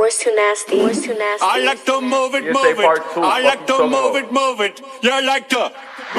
Boys too nasty. Boys too nasty. I like to move it, move it. I like to move it, move it. You like to.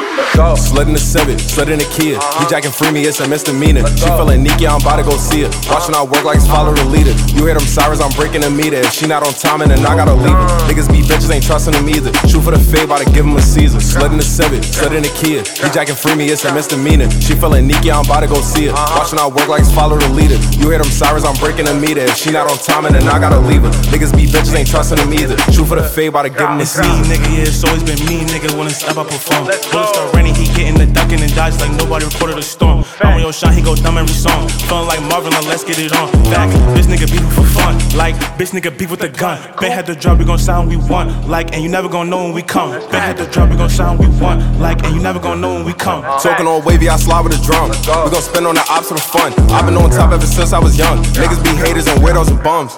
Slid in the Civic, slid in the Kia. He jacking free me, it's a misdemeanor. She feeling Nikki, I'm about to go see her. Watching I work like it's follow the leader. You hear them sirens, I'm breaking a meter. If she not on time, and then I gotta leave her. Niggas be bitches, ain't trusting them either. Shoot for the fade, about to give him a Caesar. Slid in the Civic, slid in the Kia. He jacking free me, it's a misdemeanor. She feeling Nikki, I'm about to go see her. Watching I work like it's follow the leader. You hear them sirens, I'm breaking a meter. If she not on time, and then I gotta leave her. Niggas be bitches, ain't trusting them either. Shoot for the fade, about to give him a Caesar. Nigga, yeah, it's always been me, nigga. Wanna step up a phone. Bullets start raining, he getting the ducking and dodge like nobody reported a storm. I'm on your shot, he go dumb every song. Feeling like Marvin, like let's get it on. Back, bitch nigga beef for fun. Like, bitch nigga beef with the gun. Bet had the drop, we gon' sound we want. Like, and you never gon' know when we come. Bet had the drop, we gon' sound we want. Like, and you never gon' know when we come. Talking on wavy, I slide with a drum. We gon' spin on the ops for the fun. I've been on top ever since I was young. Niggas be haters and weirdos and bums.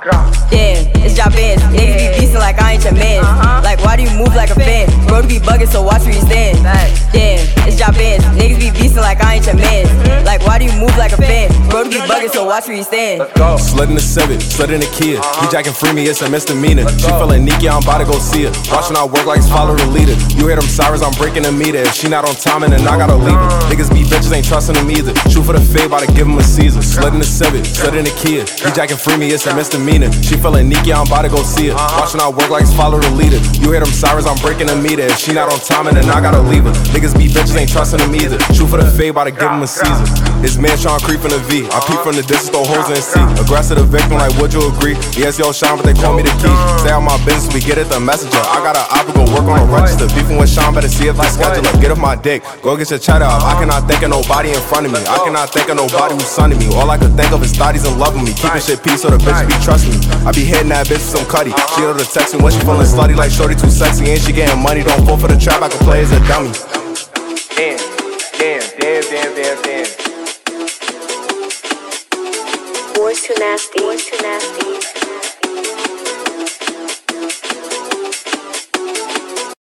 Damn, it's job bands. Niggas be beastin' like I ain't your man. Like, why do you move like a fan? Bro, be bugging, so watch where you stand. Damn, it's job bands. Niggas be beastin' like I ain't your man. Like, why do you move like a fan? Bro, be bugging, so watch where you stand. Slid in the Civic, slid in the Kia. He jacking free me, it's a misdemeanor. She feeling Nikki, I'm about to go see her. Watching I work like it's follow the leader. You hear them sirens, I'm breaking a meter. If she not on time, and then I gotta leave her. Niggas be bitches, ain't trusting them either. Shoot for the fade, about to give him a Caesar. Slid in the Civic, slid in the Kia. He jacking free me, it's a misdemeanor. She feeling Nikki, I'm about to go see her. Watching I work like it's follow the leader. You hear them sirens, I'm breaking a meter. If she not on time, and then I gotta leave her. Niggas be bitches, ain't trusting them either. Shoot for the fade, about to give him a Caesar. His man trying to creep in the V. I peep from the distance, throw holes in the seat. Aggressive the victim, like would you agree? Yes, yo, Sean, but they call me the key. Stay out my business, we get it the messenger. I got an op, go work on a register. Beefing with Sean, better see if I schedule up. Get off my dick, go get your cheddar up. I cannot think of nobody in front of me. I cannot think of nobody who's son of me. All I could think of is thotties and loving me. Keeping shit peace so the bitch be trusting me. I be hitting that bitch with some cutty. She able to text me when she feeling slutty, like shorty too sexy. And she getting money, don't fall for the trap, I can play as a dummy. Damn. Boys too nasty. Boys too nasty.